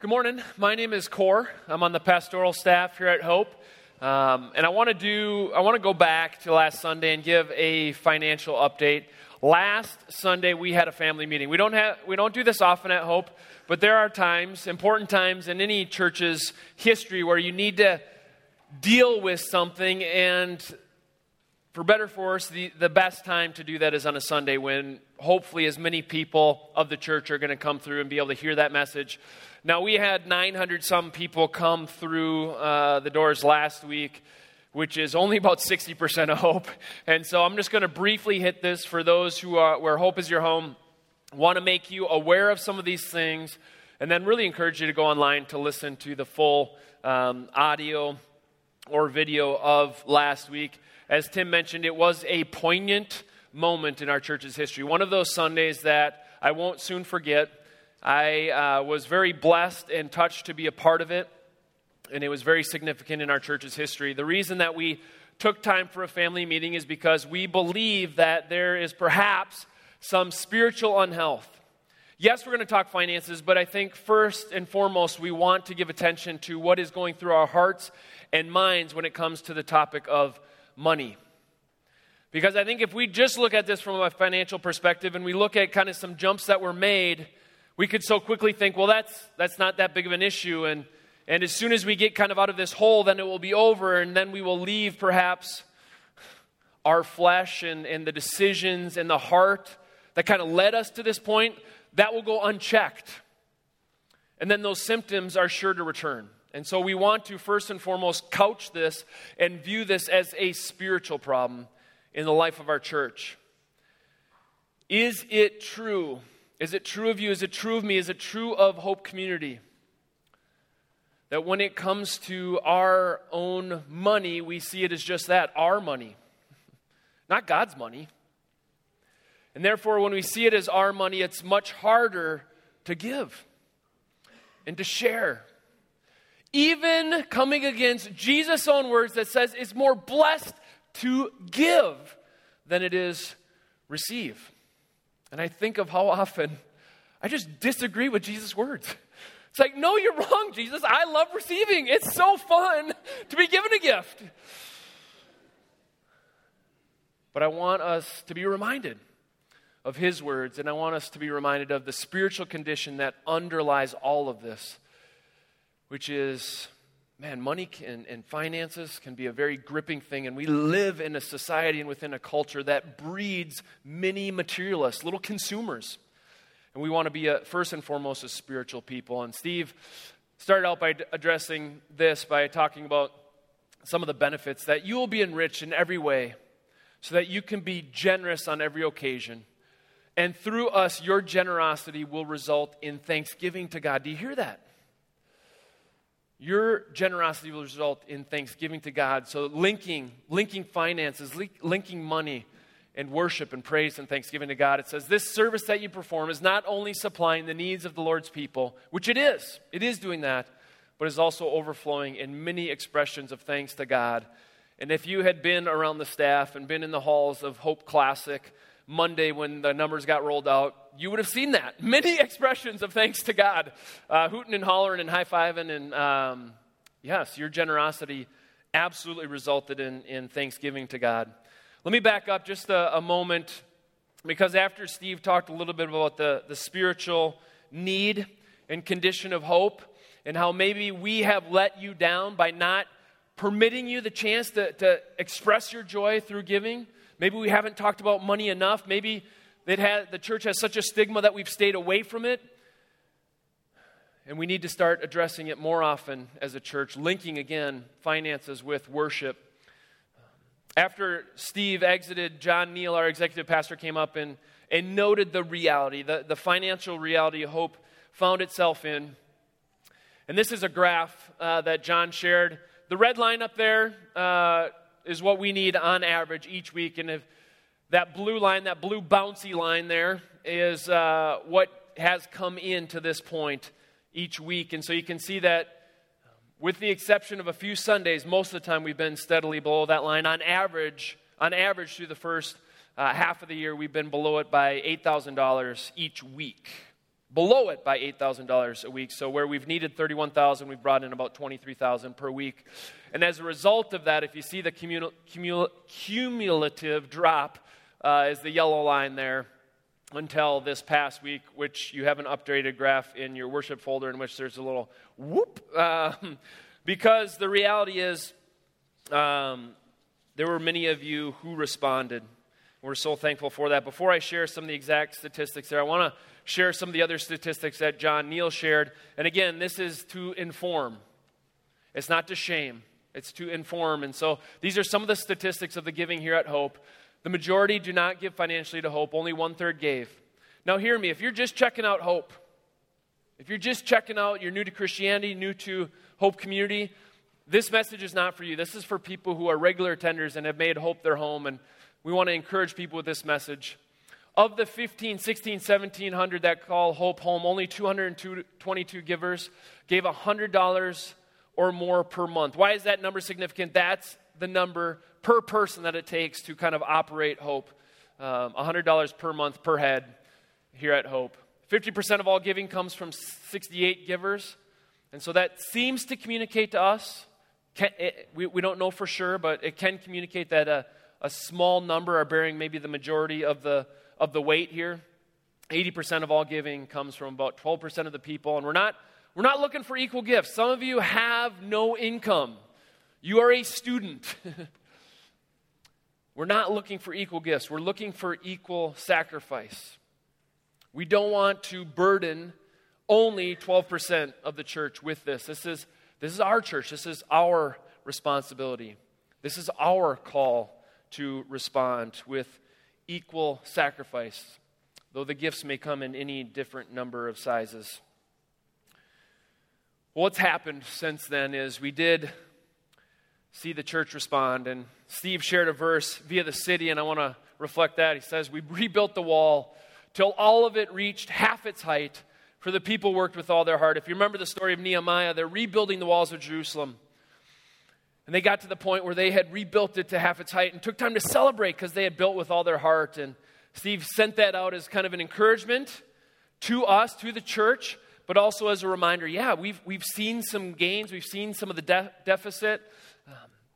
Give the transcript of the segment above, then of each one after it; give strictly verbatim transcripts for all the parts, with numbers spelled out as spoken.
Good morning. My name is Core. I'm on the pastoral staff here at Hope. Um, and I want to do, I want to go back to last Sunday and give a financial update. Last Sunday we had a family meeting. We don't have, we don't do this often at Hope, but there are times, important times in any church's history where you need to deal with something, and for better or for worse, the, the best time to do that is on a Sunday when hopefully as many people of the church are going to come through and be able to hear that message. Now, we had nine hundred some people come through uh, the doors last week, which is only about sixty percent of Hope. And so I'm just going to briefly hit this for those who are where Hope is your home. Want to make you aware of some of these things, and then really encourage you to go online to listen to the full um, audio or video of last week. As Tim mentioned, it was a poignant moment in our church's history. One of those Sundays that I won't soon forget. I uh, was very blessed and touched to be a part of it, and it was very significant in our church's history. The reason that we took time for a family meeting is because we believe that there is perhaps some spiritual unhealth. Yes, we're going to talk finances, but I think first and foremost, we want to give attention to what is going through our hearts and minds when it comes to the topic of money. Because I think if we just look at this from a financial perspective and we look at kind of some jumps that were made, we could so quickly think, well, that's that's not that big of an issue. And, and as soon as we get kind of out of this hole, then it will be over. And then we will leave perhaps our flesh and, and the decisions and the heart that kind of led us to this point, that will go unchecked. And then those symptoms are sure to return. And so we want to first and foremost couch this and view this as a spiritual problem in the life of our church. Is it true? Is it true of you? Is it true of me? Is it true of Hope Community? That when it comes to our own money, we see it as just that, our money, not God's money. And therefore, when we see it as our money, it's much harder to give and to share. Even coming against Jesus' own words that says it's more blessed to give than it is receive. And I think of how often I just disagree with Jesus' words. It's like, no, you're wrong, Jesus. I love receiving. It's so fun to be given a gift. But I want us to be reminded of his words, and I want us to be reminded of the spiritual condition that underlies all of this, which is, man, money can, and finances can be a very gripping thing, and we live in a society and within a culture that breeds many materialists, little consumers. And we want to be, a, first and foremost, a spiritual people. And Steve started out by addressing this by talking about some of the benefits that you will be enriched in every way so that you can be generous on every occasion. And through us, your generosity will result in thanksgiving to God. Do you hear that? Your generosity will result in thanksgiving to God. So linking, linking finances, link, linking money and worship and praise and thanksgiving to God. It says this service that you perform is not only supplying the needs of the Lord's people, which it is. It is doing that, but is also overflowing in many expressions of thanks to God. And if you had been around the staff and been in the halls of Hope Classic Monday when the numbers got rolled out, you would have seen that. Many expressions of thanks to God. Uh, hooting and hollering and high-fiving. And um, yes, your generosity absolutely resulted in, in thanksgiving to God. Let me back up just a, a moment, because after Steve talked a little bit about the, the spiritual need and condition of hope, and how maybe we have let you down by not permitting you the chance to, to express your joy through giving. Maybe we haven't talked about money enough. Maybe it had, the church has such a stigma that we've stayed away from it. And we need to start addressing it more often as a church, linking again finances with worship. After Steve exited, John Neal, our executive pastor, came up and, and noted the reality, the, the financial reality Hope found itself in. And this is a graph uh, that John shared. The red line up there uh, is what we need on average each week. And if that blue line, that blue bouncy line there is uh, what has come in to this point each week. And so you can see that with the exception of a few Sundays, most of the time we've been steadily below that line. On average, on average through the first uh, half of the year, we've been below it by eight thousand dollars each week. below it by eight thousand dollars a week. So where we've needed thirty-one thousand dollars, we've brought in about twenty-three thousand dollars per week. And as a result of that, if you see the cumul- cumul- cumulative drop uh, is the yellow line there until this past week, which you have an updated graph in your worship folder in which there's a little whoop. Uh, because the reality is um, there were many of you who responded. We're so thankful for that. Before I share some of the exact statistics there, I want to share some of the other statistics that John Neal shared. And again, this is to inform. It's not to shame. It's to inform. And so these are some of the statistics of the giving here at Hope. The majority do not give financially to Hope. Only one-third gave. Now hear me. If you're just checking out Hope, if you're just checking out, you're new to Christianity, new to Hope Community, this message is not for you. This is for people who are regular attenders and have made Hope their home. And we want to encourage people with this message. Of the fifteen, sixteen, seventeen hundred that call Hope home, only two hundred twenty-two givers gave one hundred dollars or more per month. Why is that number significant? That's the number per person that it takes to kind of operate Hope. Um, one hundred dollars per month per head here at Hope. fifty percent of all giving comes from sixty-eight givers. And so that seems to communicate to us. Can, it, we, we don't know for sure, but it can communicate that a, a small number are bearing maybe the majority of the of the weight here. eighty percent of all giving comes from about twelve percent of the people. And we're not we're not looking for equal gifts. Some of you have no income. You are a student. We're not looking for equal gifts. We're looking for equal sacrifice. We don't want to burden only twelve percent of the church with this. This is this is our church. This is our responsibility. This is our call to respond with equal sacrifice, though the gifts may come in any different number of sizes. Well, what's happened since then is we did see the church respond, and Steve shared a verse via the city, and I want to reflect that. He says, we rebuilt the wall till all of it reached half its height, for the people worked with all their heart. If you remember the story of Nehemiah, they're rebuilding the walls of Jerusalem. And they got to the point where they had rebuilt it to half its height and took time to celebrate because they had built with all their heart. And Steve sent that out as kind of an encouragement to us, to the church, but also as a reminder, yeah, we've we've seen some gains. We've seen some of the de- deficit um,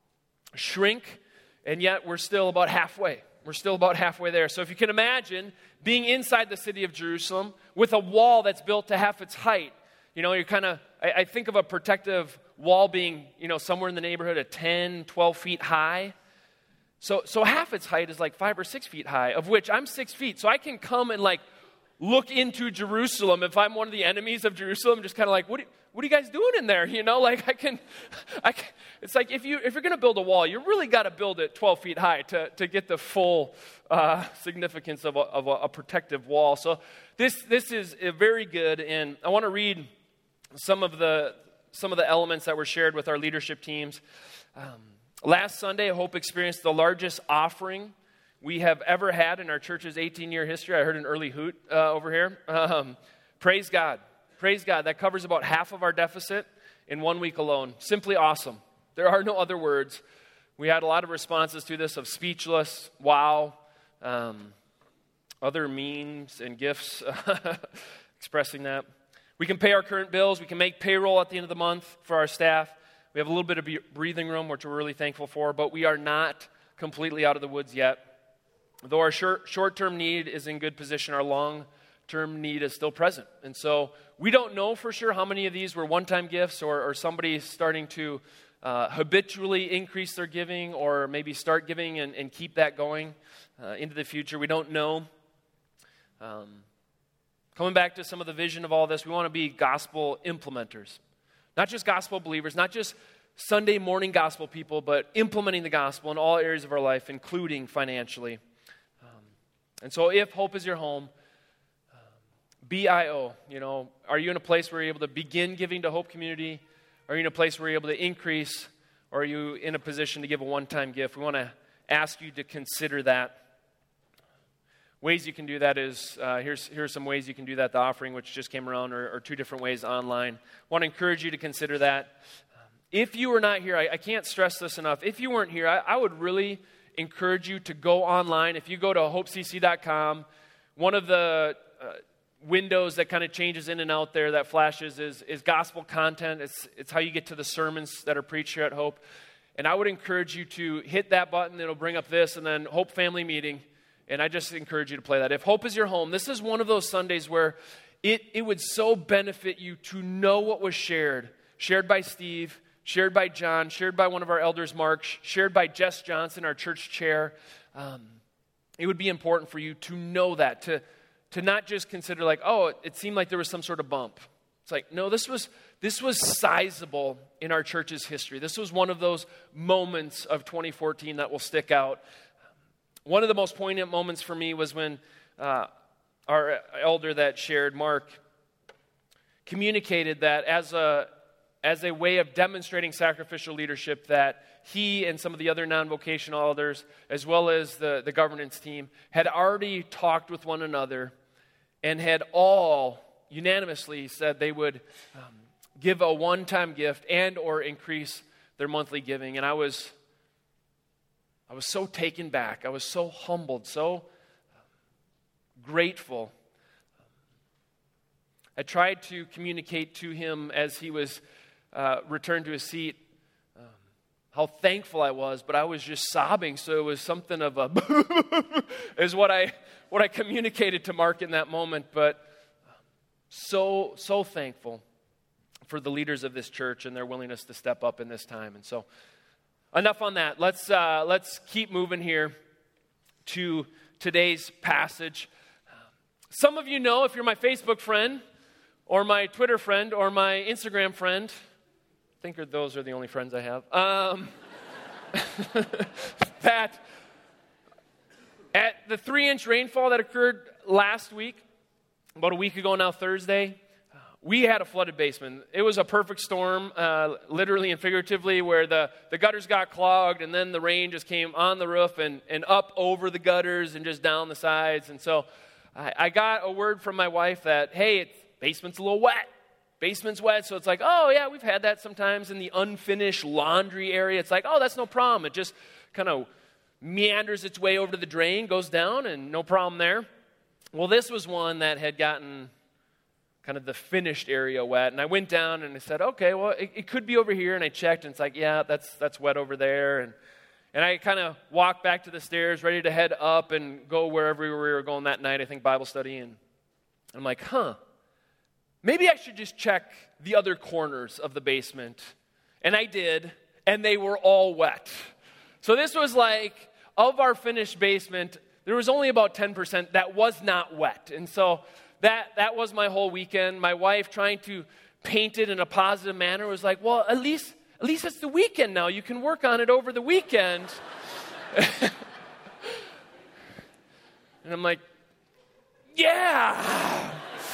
shrink, and yet we're still about halfway. We're still about halfway there. So if you can imagine being inside the city of Jerusalem with a wall that's built to half its height, you know, you're kind of, I, I think of a protective wall being, you know, somewhere in the neighborhood of ten, twelve feet high. So so half its height is like five or six feet high, of which I'm six feet. So I can come and like look into Jerusalem if I'm one of the enemies of Jerusalem, just kind of like, what are, what are you guys doing in there? You know, like I can, I can it's like if, you, if you're going to build a wall, you really got to build it twelve feet high to, to get the full uh, significance of, a, of a, a protective wall. So this this is very good, and I want to read some of the some of the elements that were shared with our leadership teams. Um, last Sunday, Hope experienced the largest offering we have ever had in our church's eighteen-year history. I heard an early hoot uh, over here. Um, praise God. Praise God. That covers about half of our deficit in one week alone. Simply awesome. There are no other words. We had a lot of responses to this of speechless, wow, um, other memes and gifts expressing that. We can pay our current bills. We can make payroll at the end of the month for our staff. We have a little bit of breathing room, which we're really thankful for, but we are not completely out of the woods yet. Though our short, short-term need is in good position, our long-term need is still present. And so we don't know for sure how many of these were one-time gifts or, or somebody starting to uh, habitually increase their giving or maybe start giving and, and keep that going uh, into the future. We don't know. Um, coming back to some of the vision of all this, we want to be gospel implementers. Not just gospel believers, not just Sunday morning gospel people, but implementing the gospel in all areas of our life, including financially. And so if Hope is your home, um, B I O, you know, are you in a place where you're able to begin giving to Hope Community? Are you in a place where you're able to increase? Or are you in a position to give a one-time gift? We want to ask you to consider that. Ways you can do that is, uh, here's, here's some ways you can do that. The offering, which just came around, or, or two different ways online. I want to encourage you to consider that. If you were not here, I, I can't stress this enough. If you weren't here, I, I would really encourage you to go online. If you go to hope c c dot com, one of the uh, windows that kind of changes in and out there that flashes is, is gospel content. It's, it's how you get to the sermons that are preached here at Hope. And I would encourage you to hit that button. It'll bring up this, and then Hope Family Meeting. And I just encourage you to play that. If Hope is your home, this is one of those Sundays where it, it would so benefit you to know what was shared. Shared by Steve, shared by John, shared by one of our elders, Mark, shared by Jess Johnson, our church chair. Um, it would be important for you to know that, to To not just consider like, oh, it, it seemed like there was some sort of bump. It's like, no, this was this was sizable in our church's history. This was one of those moments of twenty fourteen that will stick out. One of the most poignant moments for me was when uh, our elder that shared, Mark, communicated that as a as a way of demonstrating sacrificial leadership, that he and some of the other non-vocational elders, as well as the, the governance team, had already talked with one another and had all unanimously said they would um, give a one-time gift and or increase their monthly giving. And I was, I was so taken back. I was so humbled, so grateful. I tried to communicate to him as he was uh, returned to his seat um, how thankful I was, but I was just sobbing. So it was something of a is what I what I communicated to Mark in that moment. But so so thankful for the leaders of this church and their willingness to step up in this time. And so, enough on that. Let's uh, let's keep moving here to today's passage. Some of you know, if you're my Facebook friend, or my Twitter friend, or my Instagram friend, I think those are the only friends I have, um, that at the three-inch rainfall that occurred last week, about a week ago now, Thursday, we had a flooded basement. It was a perfect storm, uh, literally and figuratively, where the, the gutters got clogged, and then the rain just came on the roof and, and up over the gutters and just down the sides. And so I, I got a word from my wife that, hey, it's basement's a little wet. Basement's wet, so it's like, oh, yeah, we've had that sometimes in the unfinished laundry area. It's like, oh, that's no problem. It just kind of meanders its way over to the drain, goes down, and no problem there. Well, this was one that had gotten kind of the finished area wet, and I went down and I said, okay, well, it, it could be over here, and I checked, and it's like, yeah, that's that's wet over there, and and I kind of walked back to the stairs, ready to head up and go wherever we were going that night, I think Bible study, and I'm like, huh. Maybe I should just check the other corners of the basement. And I did, and they were all wet. So this was like, of our finished basement, there was only about ten percent that was not wet. And so that that was my whole weekend. My wife, trying to paint it in a positive manner, was like, well, at least, at least it's the weekend now. You can work on it over the weekend. And I'm like, yeah.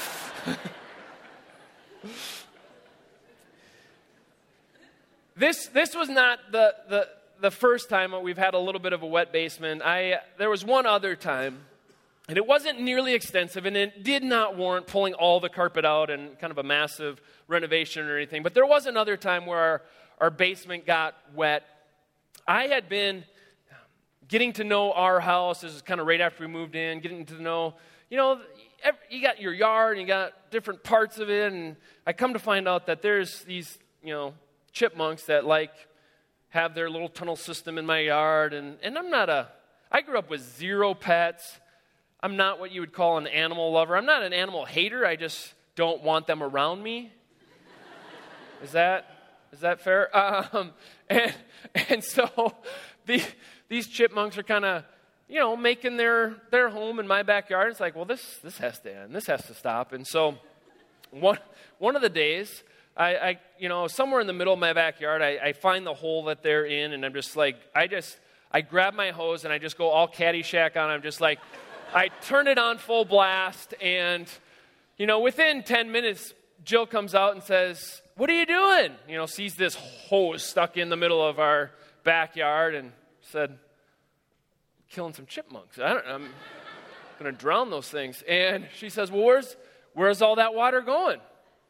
This this was not the, the the first time we've had a little bit of a wet basement. I there was one other time, and it wasn't nearly extensive, and it did not warrant pulling all the carpet out and kind of a massive renovation or anything. But there was another time where our, our basement got wet. I had been getting to know our house. This is kind of right after we moved in, getting to know, you know, you got your yard and you got different parts of it, and I come to find out that there's these, you know, chipmunks that like have their little tunnel system in my yard, and, and I'm not a, I grew up with zero pets. I'm not what you would call an animal lover. I'm not an animal hater. I just don't want them around me. Is that, is that fair? Um, and, and so the, these chipmunks are kind of, you know, making their, their home in my backyard. It's like, well, this this has to end. This has to stop. And so one one of the days, I, I you know, somewhere in the middle of my backyard, I, I find the hole that they're in, and I'm just like, I just, I grab my hose, and I just go all Caddyshack on. I'm just like, I turn it on full blast, and, you know, within ten minutes, Jill comes out and says, what are you doing? You know, sees this hose stuck in the middle of our backyard, and said, killing some chipmunks. I don't, I'm going to drown those things. And she says, well, where's, where's all that water going?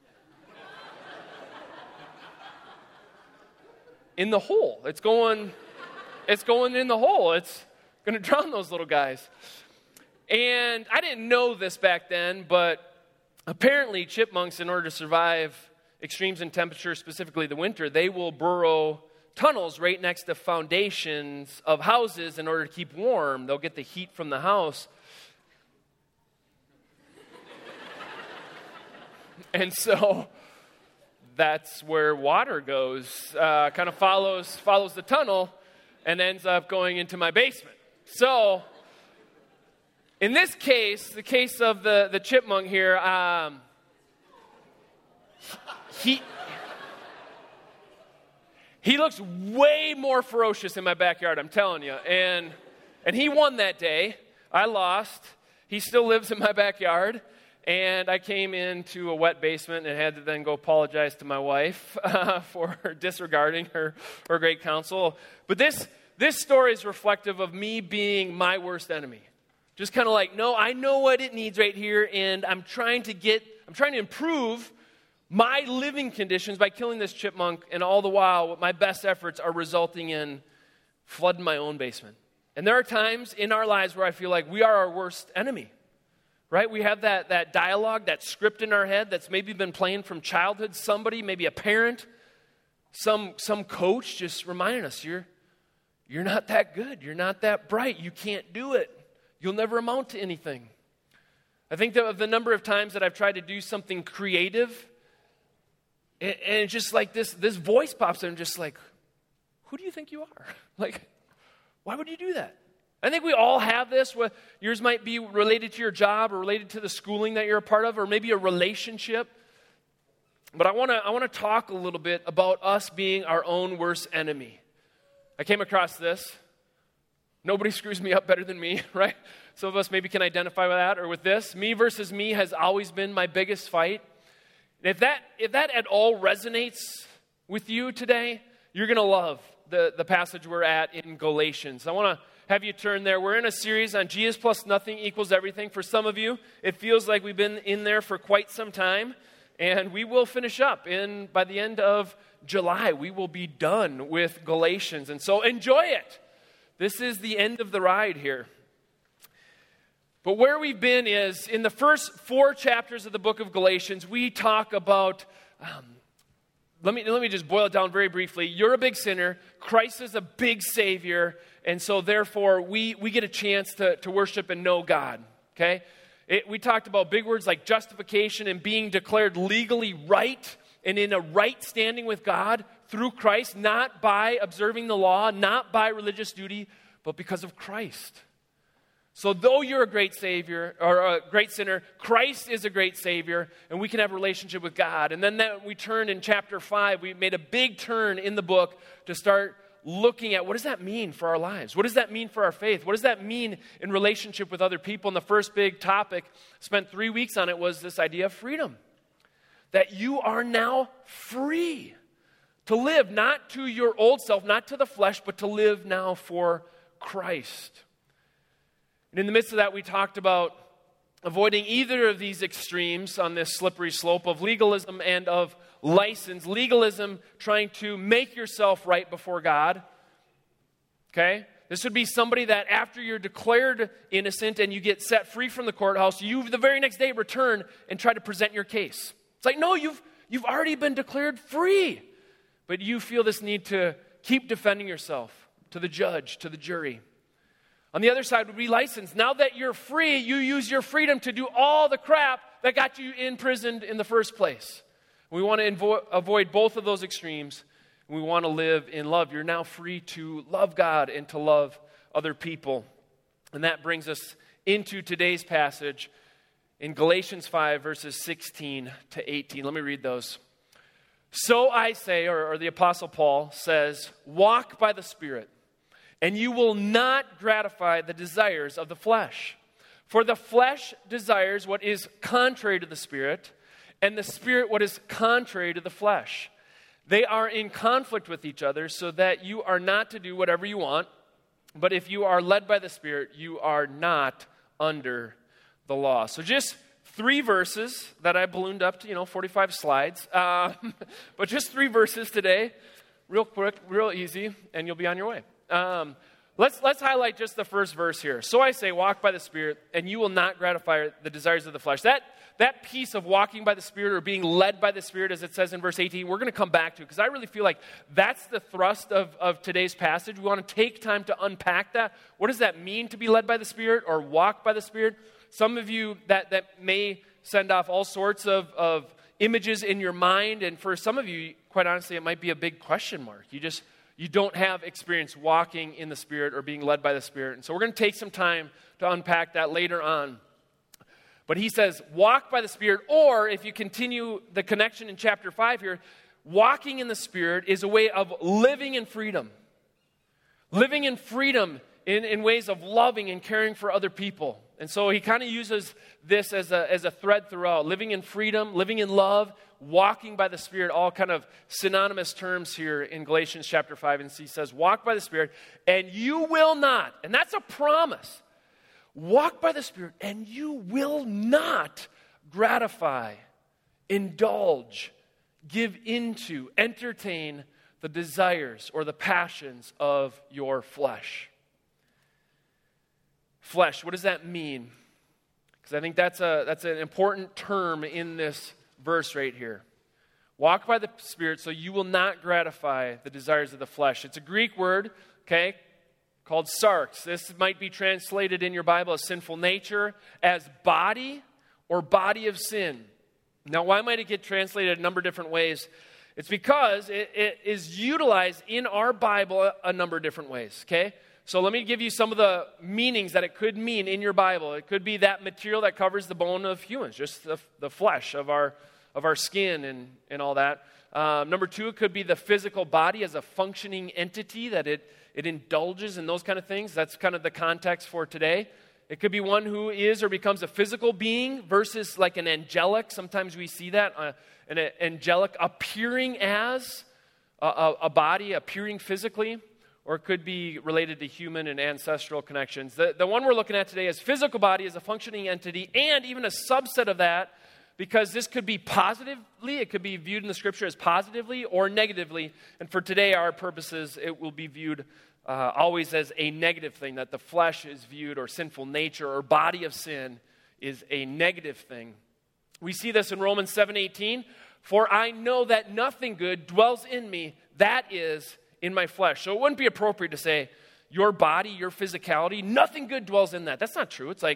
In the hole. It's going, it's going in the hole. It's going to drown those little guys. And I didn't know this back then, but apparently chipmunks, in order to survive extremes in temperature, specifically the winter, they will burrow tunnels right next to foundations of houses in order to keep warm. They'll get the heat from the house. And so that's where water goes, uh, kind of follows follows the tunnel and ends up going into my basement. So in this case, the case of the, the chipmunk here, um, he, he looks way more ferocious in my backyard, I'm telling you. And, and he won that day. I lost. He still lives in my backyard. And I came into a wet basement and had to then go apologize to my wife uh, for disregarding her, her great counsel. But this, this story is reflective of me being my worst enemy. Just kind of like, no, I know what it needs right here, and I'm trying to get, I'm trying to improve my living conditions by killing this chipmunk, and all the while, my best efforts are resulting in flooding my own basement. And there are times in our lives where I feel like we are our worst enemy. Right? We have that, that dialogue, that script in our head that's maybe been playing from childhood. Somebody, maybe a parent, some, some coach just reminding us, you're, you're not that good. You're not that bright. You can't do it. You'll never amount to anything. I think that of the number of times that I've tried to do something creative, and, and it's just like this, this voice pops in, and just like, who do you think you are? Like, why would you do that? I think we all have this. Yours might be related to your job or related to the schooling that you're a part of, or maybe a relationship. But I want to I want to talk a little bit about us being our own worst enemy. I came across this. Nobody screws me up better than me, right? Some of us maybe can identify with that or with this. Me versus me has always been my biggest fight. And if that if that at all resonates with you today, you're going to love the, the passage we're at in Galatians. I want to have you turn there. We're in a series on Jesus plus nothing equals everything. For some of you, it feels like we've been in there for quite some time, and we will finish up in by the end of July. We will be done with Galatians, and so enjoy it. This is the end of the ride here. But where we've been is in the first four chapters of the book of Galatians, we talk about um, Let me, let me just boil it down very briefly. You're a big sinner. Christ is a big Savior. And so therefore, we, we get a chance to, to worship and know God. Okay? It, we talked about big words like justification and being declared legally right and in a right standing with God through Christ, not by observing the law, not by religious duty, but because of Christ. So though you're a great Savior, or a great sinner, Christ is a great Savior, and we can have a relationship with God. And then that we turned in chapter five, we made a big turn in the book to start looking at what does that mean for our lives? What does that mean for our faith? What does that mean in relationship with other people? And the first big topic, spent three weeks on it, was this idea of freedom. That you are now free to live, not to your old self, not to the flesh, but to live now for Christ. And in the midst of that, we talked about avoiding either of these extremes on this slippery slope of legalism and of license. Legalism, trying to make yourself right before God. Okay? This would be somebody that after you're declared innocent and you get set free from the courthouse, you the very next day return and try to present your case. It's like, no, you've, you've already been declared free. But you feel this need to keep defending yourself to the judge, to the jury. On the other side would be license. Now that you're free, you use your freedom to do all the crap that got you imprisoned in the first place. We want to invo- avoid both of those extremes. We want to live in love. You're now free to love God and to love other people. And that brings us into today's passage in Galatians five, verses sixteen to eighteen. Let me read those. So I say, or, or the Apostle Paul says, walk by the Spirit, and you will not gratify the desires of the flesh. For the flesh desires what is contrary to the Spirit, and the Spirit what is contrary to the flesh. They are in conflict with each other, so that you are not to do whatever you want. But if you are led by the Spirit, you are not under the law. So just three verses that I ballooned up to, you know, forty-five slides. Uh, but just three verses today, real quick, real easy, and you'll be on your way. Um, let's let's highlight just the first verse here. So I say, walk by the Spirit, and you will not gratify the desires of the flesh. That that piece of walking by the Spirit or being led by the Spirit, as it says in verse eighteen, we're going to come back to, because I really feel like that's the thrust of, of today's passage. We want to take time to unpack that. What does that mean to be led by the Spirit or walk by the Spirit? Some of you, that, that may send off all sorts of, of images in your mind, and for some of you, quite honestly, it might be a big question mark. You just, you don't have experience walking in the Spirit or being led by the Spirit. And so we're going to take some time to unpack that later on. But he says, walk by the Spirit, or if you continue the connection in chapter five here, walking in the Spirit is a way of living in freedom. Living in freedom in, in ways of loving and caring for other people. And so he kind of uses this as a, as a thread throughout. Living in freedom, living in love, walking by the Spirit, all kind of synonymous terms here in Galatians chapter five. And he says, walk by the Spirit, and you will not, and that's a promise, walk by the Spirit, and you will not gratify, indulge, give into, entertain the desires or the passions of your flesh. Flesh, what does that mean? Because I think that's a that's an important term in this verse right here. Walk by the Spirit so you will not gratify the desires of the flesh. It's a Greek word, okay, called sarx. This might be translated in your Bible as sinful nature, as body, or body of sin. Now, why might it get translated a number of different ways? It's because it, it is utilized in our Bible a, a number of different ways, okay? So let me give you some of the meanings that it could mean in your Bible. It could be that material that covers the bone of humans, just the, the flesh of our of our skin and, and all that. Um, number two, it could be the physical body as a functioning entity, that it, it indulges in those kind of things. That's kind of the context for today. It could be one who is or becomes a physical being versus like an angelic. Sometimes we see that, uh, an angelic appearing as a, a, a body, appearing physically. Or it could be related to human and ancestral connections. The, the one we're looking at today is physical body as a functioning entity, and even a subset of that, because this could be positively, it could be viewed in the Scripture as positively or negatively. And for today, our purposes, it will be viewed uh, always as a negative thing, that the flesh is viewed, or sinful nature or body of sin is a negative thing. We see this in Romans seven eighteen. For I know that nothing good dwells in me, that is, in my flesh. So it wouldn't be appropriate to say, your body, your physicality, nothing good dwells in that. That's not true. It's like,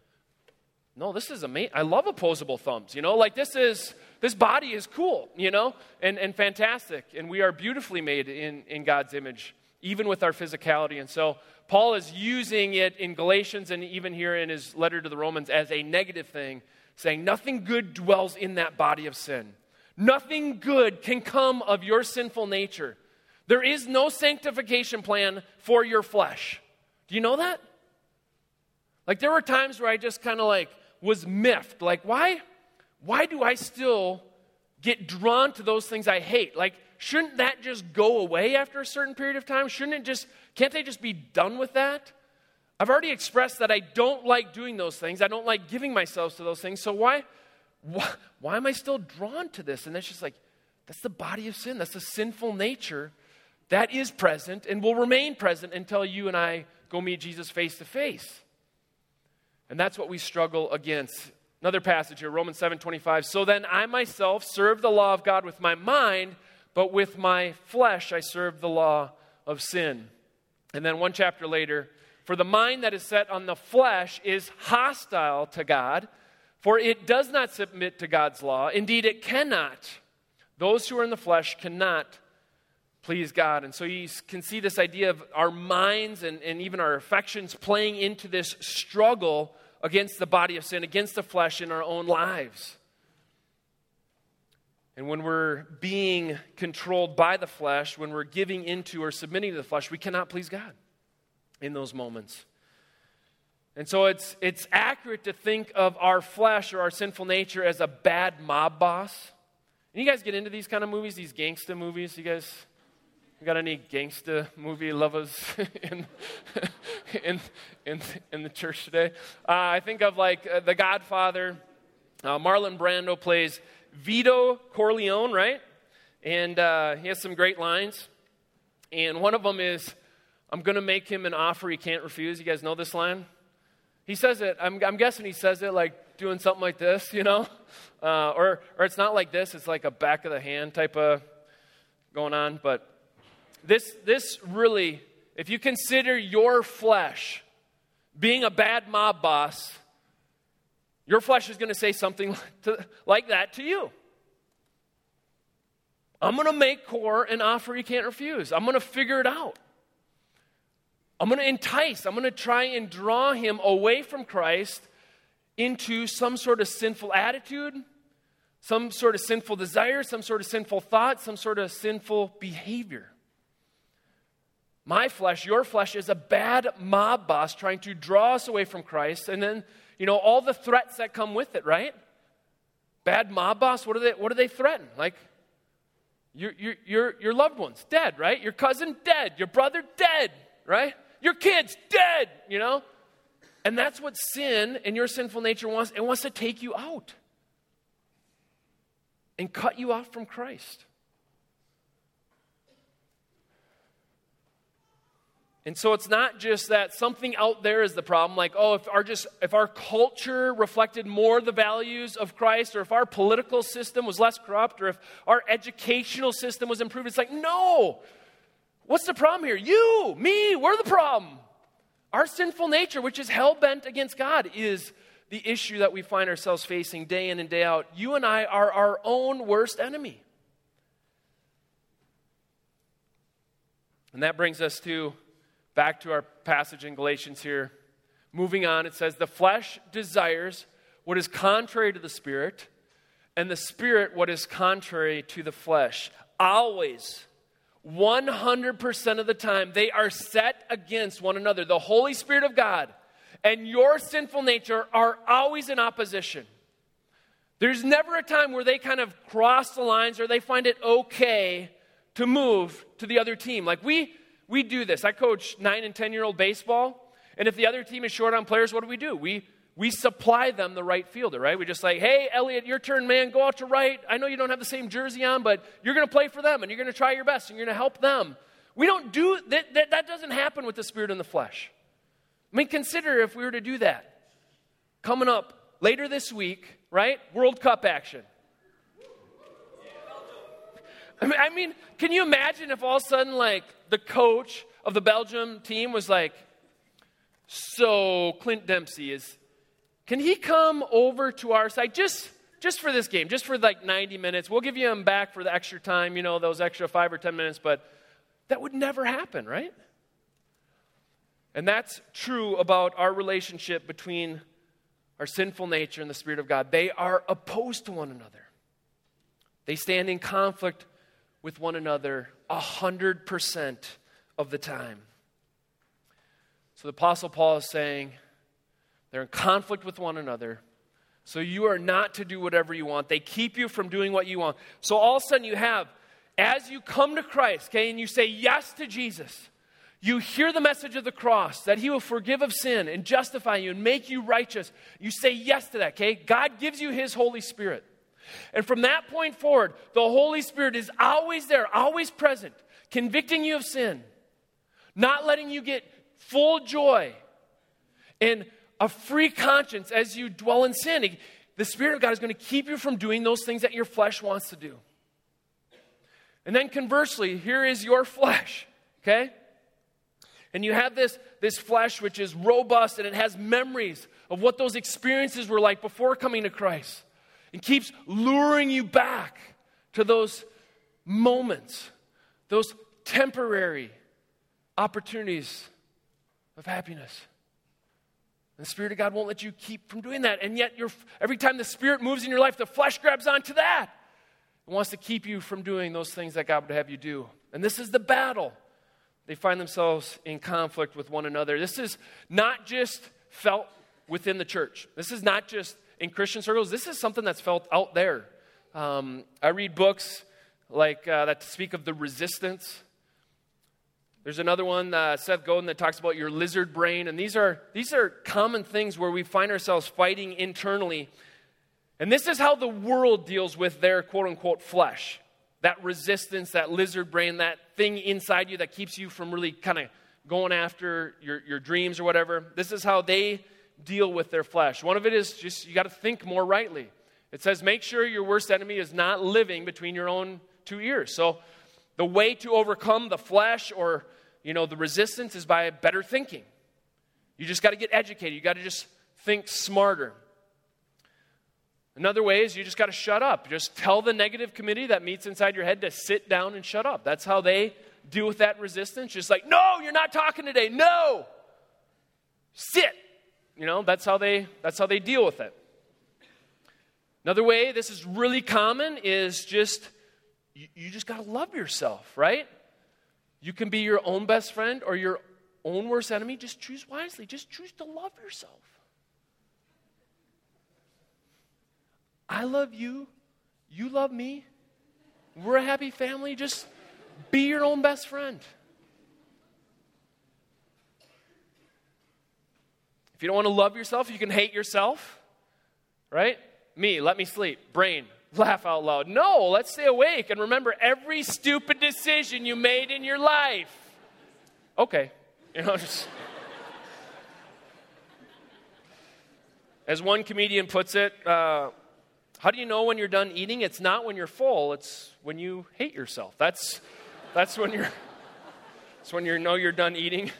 no, this is amazing. I love opposable thumbs, you know, like this is, this body is cool, you know, and, and fantastic. And we are beautifully made in, in God's image, even with our physicality. And so Paul is using it in Galatians and even here in his letter to the Romans as a negative thing, saying nothing good dwells in that body of sin. Nothing good can come of your sinful nature. There is no sanctification plan for your flesh. Do you know that? Like there were times where I just kind of like was miffed. Like why, why do I still get drawn to those things I hate? Like shouldn't that just go away after a certain period of time? Shouldn't it just, can't they just be done with that? I've already expressed that I don't like doing those things. I don't like giving myself to those things. So why, why, why am I still drawn to this? And it's just like, that's the body of sin. That's the sinful nature that is present and will remain present until you and I go meet Jesus face to face. And that's what we struggle against. Another passage here, Romans seven twenty-five. So then I myself serve the law of God with my mind, but with my flesh I serve the law of sin. And then one chapter later, for the mind that is set on the flesh is hostile to God, for it does not submit to God's law. Indeed, it cannot. Those who are in the flesh cannot please God. And so you can see this idea of our minds and, and even our affections playing into this struggle against the body of sin, against the flesh in our own lives. And when we're being controlled by the flesh, when we're giving into or submitting to the flesh, we cannot please God in those moments. And so it's it's accurate to think of our flesh or our sinful nature as a bad mob boss. And you guys get into these kind of movies, these gangsta movies? You guys... You got any gangsta movie lovers in, in, in, in the church today? Uh, I think of like uh, The Godfather. Uh, Marlon Brando plays Vito Corleone, right? And uh, he has some great lines. And one of them is, I'm going to make him an offer he can't refuse. You guys know this line? He says it, I'm, I'm guessing he says it like doing something like this, you know? Uh, or, or it's not like this, it's like a back of the hand type of going on. But this, this really, if you consider your flesh being a bad mob boss, your flesh is going to say something to, like that to you. I'm going to make Core an offer he can't refuse. I'm going to figure it out. I'm going to entice. I'm going to try and draw him away from Christ into some sort of sinful attitude, some sort of sinful desire, some sort of sinful thought, some sort of sinful behavior. My flesh, your flesh, is a bad mob boss trying to draw us away from Christ. And then, you know, all the threats that come with it, right? Bad mob boss, what do they, what do they threaten? Like, your, your, your, your loved one's dead, right? Your cousin, dead. Your brother, dead, right? Your kid's dead, you know? And that's what sin and your sinful nature wants. It wants to take you out and cut you off from Christ. And so it's not just that something out there is the problem, like, oh, if our just if our culture reflected more the values of Christ, or if our political system was less corrupt, or if our educational system was improved. It's like, no. What's the problem here? You, me, we're the problem. Our sinful nature, which is hell-bent against God, is the issue that we find ourselves facing day in and day out. You and I are our own worst enemy. And that brings us to back to our passage in Galatians here. Moving on, it says, the flesh desires what is contrary to the Spirit, and the Spirit what is contrary to the flesh. Always, one hundred percent of the time, they are set against one another. The Holy Spirit of God and your sinful nature are always in opposition. There's never a time where they kind of cross the lines or they find it okay to move to the other team. Like we we do this. I coach nine and ten-year-old baseball, and if the other team is short on players, what do we do? We we supply them the right fielder, right? We just like, hey, Elliot, your turn, man. Go out to right. I know you don't have the same jersey on, but you're going to play for them, and you're going to try your best, and you're going to help them. We don't do that, that. That doesn't happen with the Spirit and the flesh. I mean, consider if we were to do that. Coming up later this week, right? World Cup action. I mean, I mean, can you imagine if all of a sudden, like, the coach of the Belgium team was like, so Clint Dempsey is, can he come over to our side just, just for this game, just for like ninety minutes? We'll give you him back for the extra time, you know, those extra five or ten minutes, but that would never happen, right? And that's true about our relationship between our sinful nature and the Spirit of God. They are opposed to one another. They stand in conflict with one another a hundred percent of the time. So the Apostle Paul is saying they're in conflict with one another. So you are not to do whatever you want. They keep you from doing what you want. So all of a sudden you have, as you come to Christ, okay, and you say yes to Jesus, you hear the message of the cross, that he will forgive of sin and justify you and make you righteous. You say yes to that, okay? God gives you his Holy Spirit. And from that point forward, the Holy Spirit is always there, always present, convicting you of sin, not letting you get full joy and a free conscience as you dwell in sin. The Spirit of God is going to keep you from doing those things that your flesh wants to do. And then conversely, here is your flesh, okay? And you have this, this flesh which is robust and it has memories of what those experiences were like before coming to Christ. And keeps luring you back to those moments, those temporary opportunities of happiness. And the Spirit of God won't let you keep from doing that. And yet, you're, every time the Spirit moves in your life, the flesh grabs onto that. It wants to keep you from doing those things that God would have you do. And this is the battle. They find themselves in conflict with one another. This is not just felt within the church. This is not just in Christian circles. This is something that's felt out there. Um, I read books like uh, that speak of the resistance. There's another one, uh, Seth Godin, that talks about your lizard brain. And these are these are common things where we find ourselves fighting internally. And this is how the world deals with their quote-unquote flesh. That resistance, that lizard brain, that thing inside you that keeps you from really kind of going after your, your dreams or whatever, this is how they deal with their flesh. One of it is just you got to think more rightly. It says, make sure your worst enemy is not living between your own two ears. So the way to overcome the flesh or, you know, the resistance is by better thinking. You just got to get educated. You got to just think smarter. Another way is you just got to shut up. Just tell the negative committee that meets inside your head to sit down and shut up. That's how they deal with that resistance. Just like, no, you're not talking today. No. Sit. You know, that's how they that's how they deal with it. Another way, this is really common, is just you, you just got to love yourself, right? You can be your own best friend or your own worst enemy. Just choose wisely. Just choose to love yourself. I love you. You love me. We're a happy family. Just be your own best friend. If you don't want to love yourself, you can hate yourself, right? Me, let me sleep. Brain, laugh out loud. No, let's stay awake and remember every stupid decision you made in your life. Okay, you know, just... As one comedian puts it, uh, how do you know when you're done eating? It's not when you're full. It's when you hate yourself. That's that's when you're. That's when you know you're done eating.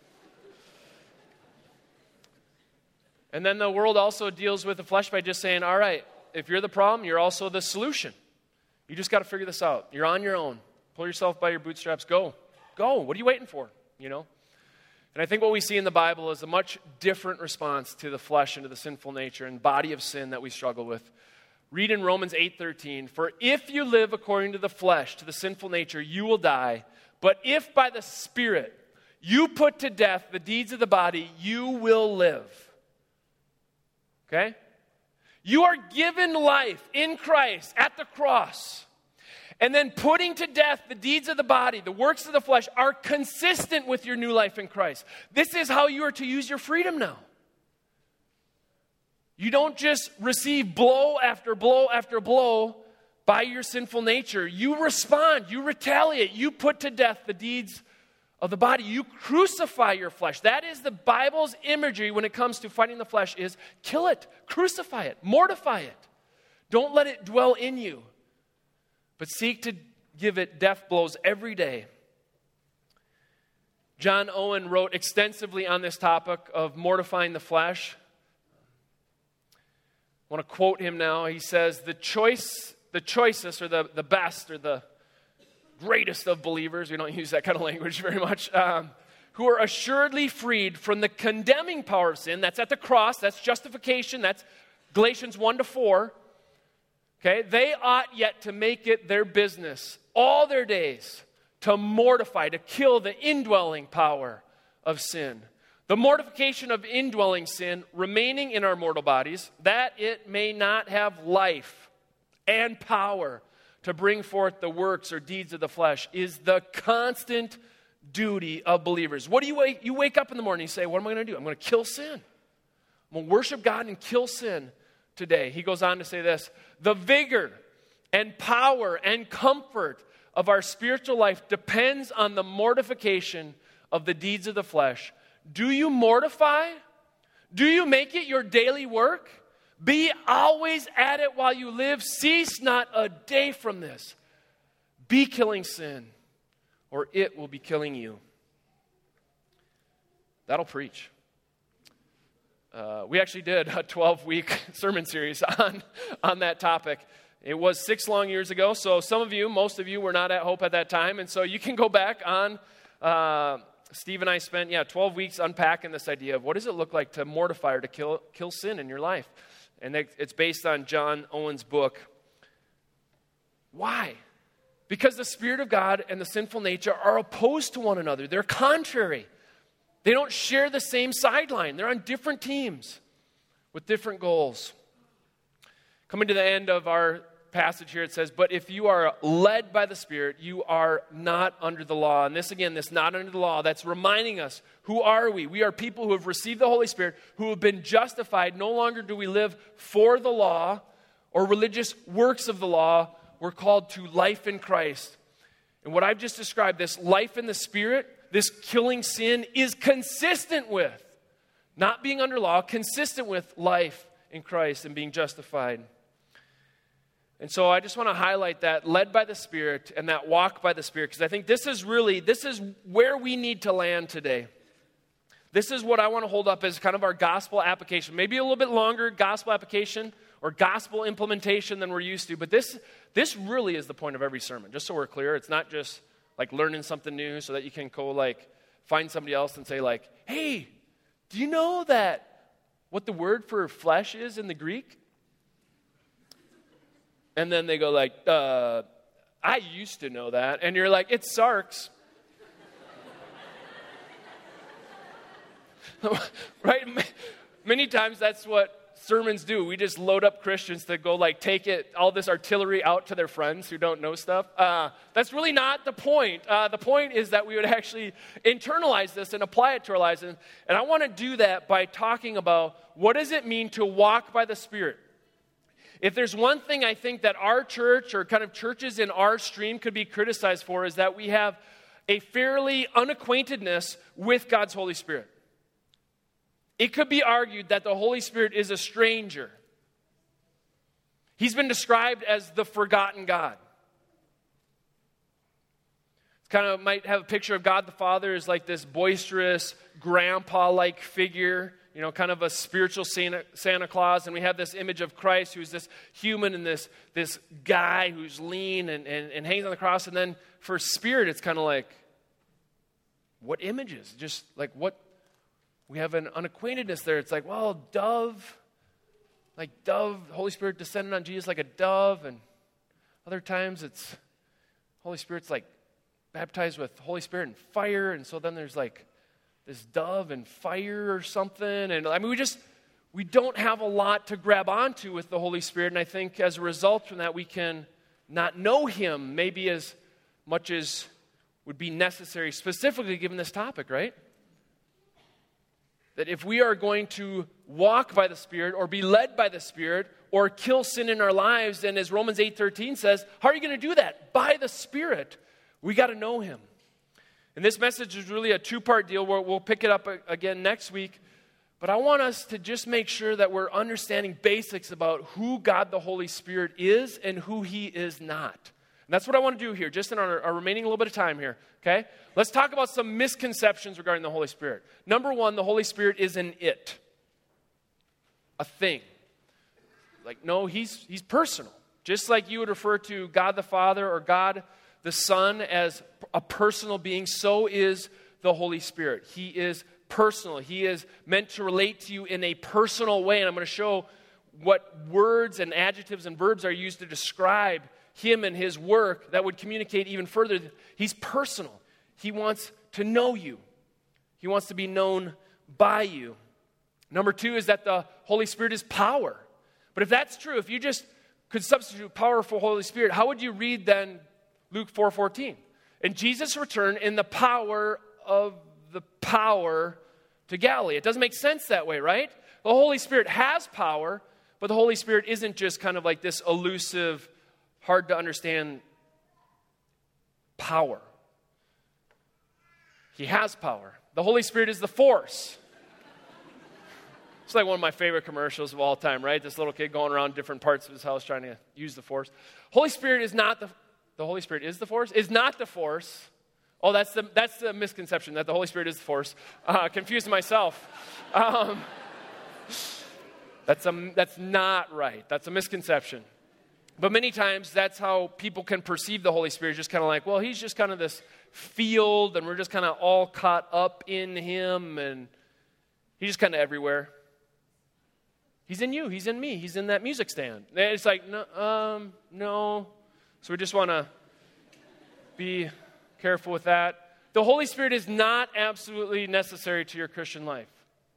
And then the world also deals with the flesh by just saying, "All right, if you're the problem, you're also the solution. You just got to figure this out. You're on your own. Pull yourself by your bootstraps. Go, go. What are you waiting for? You know." And I think what we see in the Bible is a much different response to the flesh and to the sinful nature and body of sin that we struggle with. Read in Romans eight thirteen, "For if you live according to the flesh, to the sinful nature, you will die. But if by the Spirit you put to death the deeds of the body, you will live." Okay? You are given life in Christ at the cross. And then putting to death the deeds of the body, the works of the flesh, are consistent with your new life in Christ. This is how you are to use your freedom now. You don't just receive blow after blow after blow by your sinful nature. You respond, you retaliate, you put to death the deeds of the body. You crucify your flesh. That is the Bible's imagery when it comes to fighting the flesh, is kill it, crucify it, mortify it. Don't let it dwell in you, but seek to give it death blows every day. John Owen wrote extensively on this topic of mortifying the flesh. I want to quote him now. He says, the choice, the choicest or the, the best or the greatest of believers, we don't use that kind of language very much, um, who are assuredly freed from the condemning power of sin. That's at the cross. That's justification. That's Galatians one to four. Okay, they ought yet to make it their business all their days to mortify, to kill the indwelling power of sin. The mortification of indwelling sin remaining in our mortal bodies, that it may not have life and power to bring forth the works or deeds of the flesh, is the constant duty of believers. What do you wake? You wake up in the morning and you say, what am I going to do? I'm going to kill sin. I'm going to worship God and kill sin today. He goes on to say this, the vigor and power and comfort of our spiritual life depends on the mortification of the deeds of the flesh. Do you mortify? Do you make it your daily work? Be always at it while you live. Cease not a day from this. Be killing sin, or it will be killing you. That'll preach. Uh, we actually did a twelve-week sermon series on, on that topic. It was six long years ago, so some of you, most of you, were not at Hope at that time, and so you can go back on... Uh, Steve and I spent, yeah, twelve weeks unpacking this idea of what does it look like to mortify or to kill, kill sin in your life. And it's based on John Owen's book. Why? Because the Spirit of God and the sinful nature are opposed to one another. They're contrary. They don't share the same sideline. They're on different teams with different goals. Coming to the end of our passage here, it says, but if you are led by the Spirit, you are not under the law. And this again, this not under the law, that's reminding us, who are we? We are people who have received the Holy Spirit, who have been justified. No longer do we live for the law or religious works of the law. We're called to life in Christ. And what I've just described, this life in the Spirit, this killing sin is consistent with, not being under law, consistent with life in Christ and being justified. And so I just want to highlight that led by the Spirit and that walk by the Spirit, because I think this is really, this is where we need to land today. This is what I want to hold up as kind of our gospel application. Maybe a little bit longer gospel application or gospel implementation than we're used to, but this, this really is the point of every sermon, just so we're clear. It's not just like learning something new so that you can go like find somebody else and say like, hey, do you know that what the word for flesh is in the Greek? And then they go like, uh, I used to know that. And you're like, it's sarx. Right? Many times that's what sermons do. We just load up Christians to go like take it, all this artillery out to their friends who don't know stuff. Uh, that's really not the point. Uh, the point is that we would actually internalize this and apply it to our lives. And, and I want to do that by talking about what does it mean to walk by the Spirit. If there's one thing I think that our church or kind of churches in our stream could be criticized for is that we have a fairly unacquaintedness with God's Holy Spirit. It could be argued that the Holy Spirit is a stranger. He's been described as the forgotten God. It's kind of might have a picture of God the Father as like this boisterous, grandpa-like figure, you know, kind of a spiritual Santa, Santa Claus. And we have this image of Christ who's this human and this, this guy who's lean and, and, and hangs on the cross. And then for Spirit, it's kind of like, what images? Just like what? We have an unacquaintedness there. It's like, well, dove, like dove, Holy Spirit descended on Jesus like a dove. And other times it's, Holy Spirit's like baptized with Holy Spirit and fire. And so then there's like this dove and fire or something. And I mean, we just, we don't have a lot to grab onto with the Holy Spirit. And I think as a result from that, we can not know Him maybe as much as would be necessary, specifically given this topic, right? That if we are going to walk by the Spirit or be led by the Spirit or kill sin in our lives, then as Romans eight thirteen says, how are you going to do that? By the Spirit. We got to know Him. And this message is really a two-part deal where we'll pick it up again next week. But I want us to just make sure that we're understanding basics about who God the Holy Spirit is and who He is not. And that's what I want to do here, just in our, our remaining little bit of time here, okay? Let's talk about some misconceptions regarding the Holy Spirit. Number one, the Holy Spirit is an it, a thing. Like, no, he's, he's personal. Just like you would refer to God the Father or God the Son as a personal being, so is the Holy Spirit. He is personal. He is meant to relate to you in a personal way. And I'm going to show what words and adjectives and verbs are used to describe Him and His work that would communicate even further. He's personal. He wants to know you. He wants to be known by you. Number two is that the Holy Spirit is power. But if that's true, if you just could substitute power for Holy Spirit, how would you read then Luke four fourteen? And Jesus returned in the power of the power to Galilee. It doesn't make sense that way, right? The Holy Spirit has power, but the Holy Spirit isn't just kind of like this elusive, hard to understand power. He has power. The Holy Spirit is the force. It's like one of my favorite commercials of all time, right? This little kid going around different parts of his house trying to use the force. Holy Spirit is not the, the Holy Spirit is the force? Is not the force. Oh, that's the, that's the misconception, that the Holy Spirit is the force. Uh, confused myself. Um, that's, a, that's not right. That's a misconception. But many times, that's how people can perceive the Holy Spirit, just kind of like, well, He's just kind of this field, and we're just kind of all caught up in Him, and He's just kind of everywhere. He's in you. He's in me. He's in that music stand. And it's like, no, um, no. So we just want to be careful with that. The Holy Spirit is not absolutely necessary to your Christian life.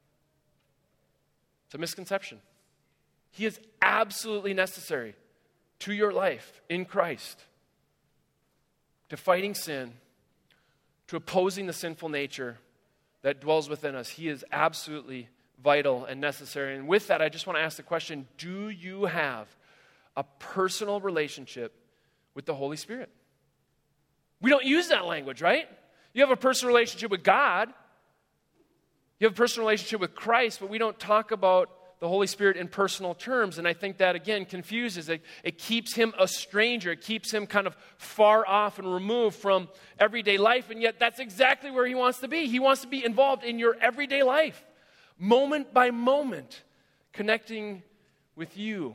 It's a misconception. He is absolutely necessary to your life in Christ, to fighting sin, to opposing the sinful nature that dwells within us. He is absolutely vital and necessary. And with that, I just want to ask the question, do you have a personal relationship with the Holy Spirit? We don't use that language, right? You have a personal relationship with God. You have a personal relationship with Christ, but we don't talk about the Holy Spirit in personal terms. And I think that, again, confuses. It, it keeps him a stranger. It keeps him kind of far off and removed from everyday life. And yet that's exactly where he wants to be. He wants to be involved in your everyday life, moment by moment, connecting with you.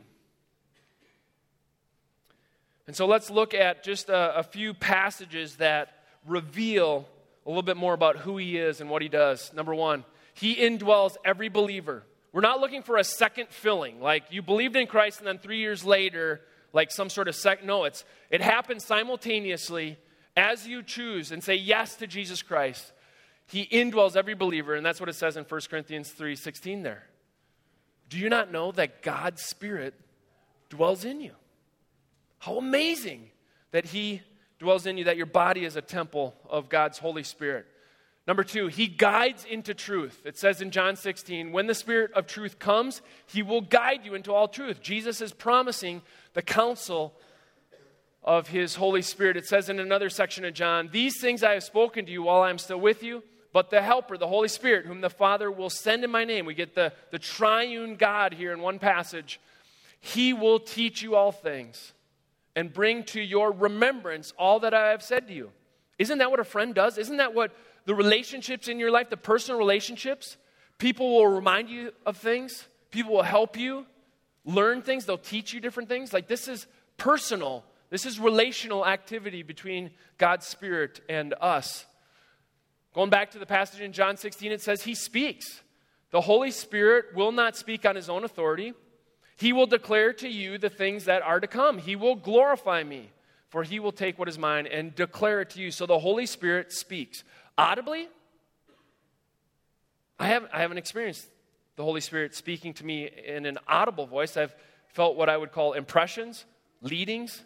And so let's look at just a, a few passages that reveal a little bit more about who he is and what he does. Number one, he indwells every believer. We're not looking for a second filling, like you believed in Christ and then three years later, like some sort of second. No, it's it happens simultaneously as you choose and say yes to Jesus Christ. He indwells every believer, and that's what it says in First Corinthians three sixteen there. Do you not know that God's Spirit dwells in you? How amazing that he dwells in you, that your body is a temple of God's Holy Spirit. Number two, he guides into truth. It says in John sixteen, when the Spirit of truth comes, he will guide you into all truth. Jesus is promising the counsel of his Holy Spirit. It says in another section of John, these things I have spoken to you while I am still with you, but the Helper, the Holy Spirit, whom the Father will send in my name. We get the, the triune God here in one passage. He will teach you all things and bring to your remembrance all that I have said to you. Isn't that what a friend does? Isn't that what the relationships in your life, the personal relationships, people will remind you of things. People will help you learn things. They'll teach you different things. Like this is personal. This is relational activity between God's Spirit and us. Going back to the passage in John sixteen, it says he speaks. The Holy Spirit will not speak on his own authority. He will declare to you the things that are to come. He will glorify me, for he will take what is mine and declare it to you. So the Holy Spirit speaks. Audibly, I haven't, I haven't experienced the Holy Spirit speaking to me in an audible voice. I've felt what I would call impressions, leadings.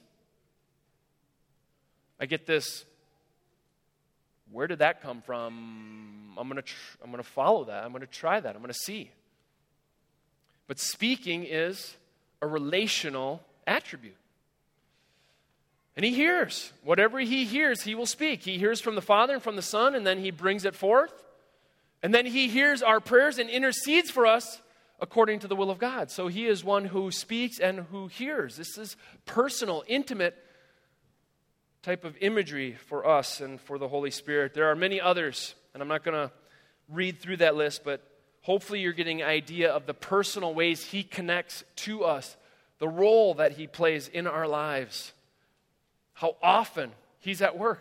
I get this, where did that come from? I'm going to tr- I'm going to follow that. I'm going to try that. I'm going to see. But speaking is a relational attribute. And he hears. Whatever he hears, he will speak. He hears from the Father and from the Son, and then he brings it forth. And then he hears our prayers and intercedes for us according to the will of God. So he is one who speaks and who hears. This is personal, intimate type of imagery for us and for the Holy Spirit. There are many others, and I'm not going to read through that list, but hopefully you're getting an idea of the personal ways he connects to us, the role that he plays in our lives. How often he's at work.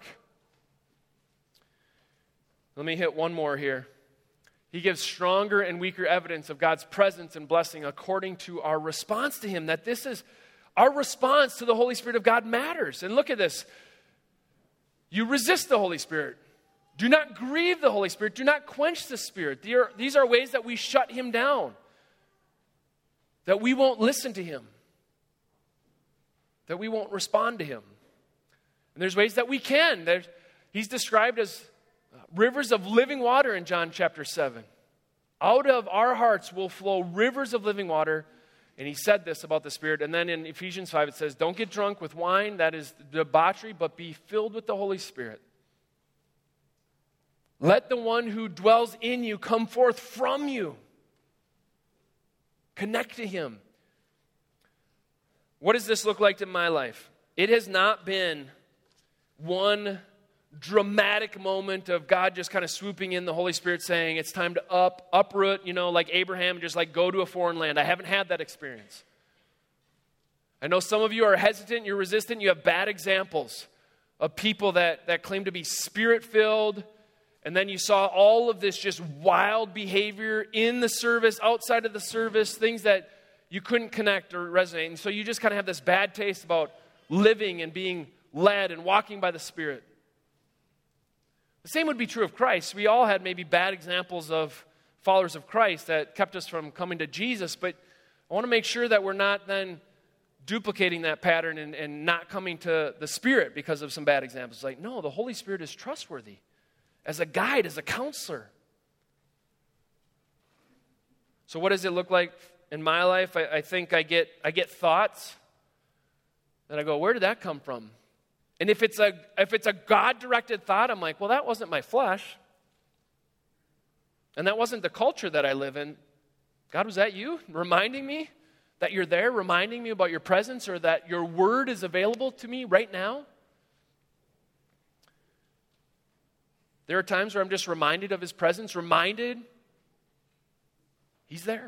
Let me hit one more here. He gives stronger and weaker evidence of God's presence and blessing according to our response to him. That this is, our response to the Holy Spirit of God matters. And look at this. You resist the Holy Spirit. Do not grieve the Holy Spirit. Do not quench the Spirit. These are, these are ways that we shut him down. That we won't listen to him. That we won't respond to him. And there's ways that we can. There's, he's described as rivers of living water in John chapter seven. Out of our hearts will flow rivers of living water. And he said this about the Spirit. And then in Ephesians five it says, don't get drunk with wine, that is debauchery, but be filled with the Holy Spirit. Let the one who dwells in you come forth from you. Connect to him. What does this look like in my life? It has not been one dramatic moment of God just kind of swooping in, the Holy Spirit saying, it's time to up, uproot, you know, like Abraham, just like go to a foreign land. I haven't had that experience. I know some of you are hesitant, you're resistant, you have bad examples of people that, that claim to be Spirit-filled, and then you saw all of this just wild behavior in the service, outside of the service, things that you couldn't connect or resonate. And so you just kind of have this bad taste about living and being led and walking by the Spirit. The same would be true of Christ. We all had maybe bad examples of followers of Christ that kept us from coming to Jesus, but I want to make sure that we're not then duplicating that pattern and, and not coming to the Spirit because of some bad examples. Like, no, the Holy Spirit is trustworthy as a guide, as a counselor. So what does it look like in my life? I, I think I get I get thoughts, and I go, where did that come from? And if it's a if it's a God-directed thought, I'm like, well, that wasn't my flesh. And that wasn't the culture that I live in. God, was that you reminding me that you're there, reminding me about your presence, or that your word is available to me right now? There are times where I'm just reminded of his presence, reminded he's there.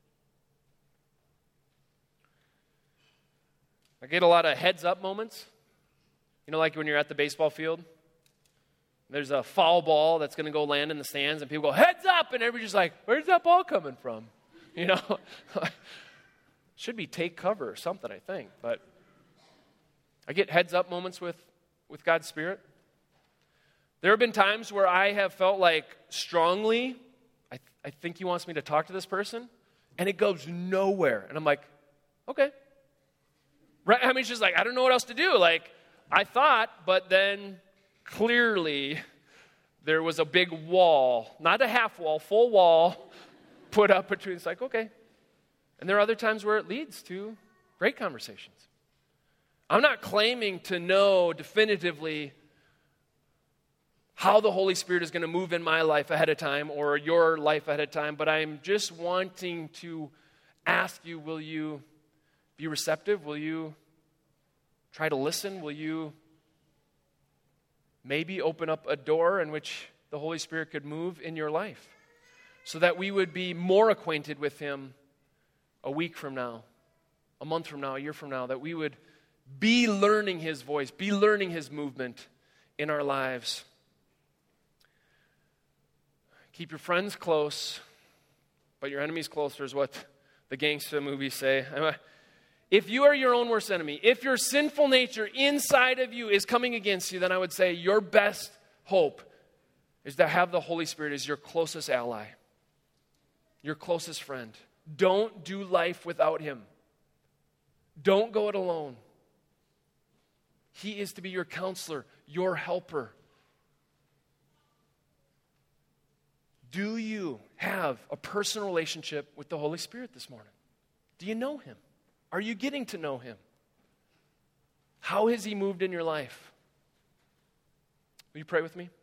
I get a lot of heads up moments. You know, like when you're at the baseball field, there's a foul ball that's going to go land in the stands, and people go, heads up, and everybody's just like, where's that ball coming from? You know, should be take cover or something, I think. But I get heads up moments with, with God's Spirit. There have been times where I have felt like strongly, I, th- I think he wants me to talk to this person, and it goes nowhere. And I'm like, okay. Right? I mean, it's just like, I don't know what else to do. Like, I thought, but then clearly there was a big wall, not a half wall, full wall put up between. It's like, okay. And there are other times where it leads to great conversations. I'm not claiming to know definitively how the Holy Spirit is going to move in my life ahead of time or your life ahead of time, but I'm just wanting to ask you, will you be receptive? Will you try to listen? Will you maybe open up a door in which the Holy Spirit could move in your life so that we would be more acquainted with him a week from now, a month from now, a year from now, that we would be learning his voice, be learning his movement in our lives. Keep your friends close, but your enemies closer is what the gangster movies say. If you are your own worst enemy, if your sinful nature inside of you is coming against you, then I would say your best hope is to have the Holy Spirit as your closest ally, your closest friend. Don't do life without him. Don't go it alone. He is to be your counselor, your helper. Do you have a personal relationship with the Holy Spirit this morning? Do you know him? Are you getting to know him? How has he moved in your life? Will you pray with me?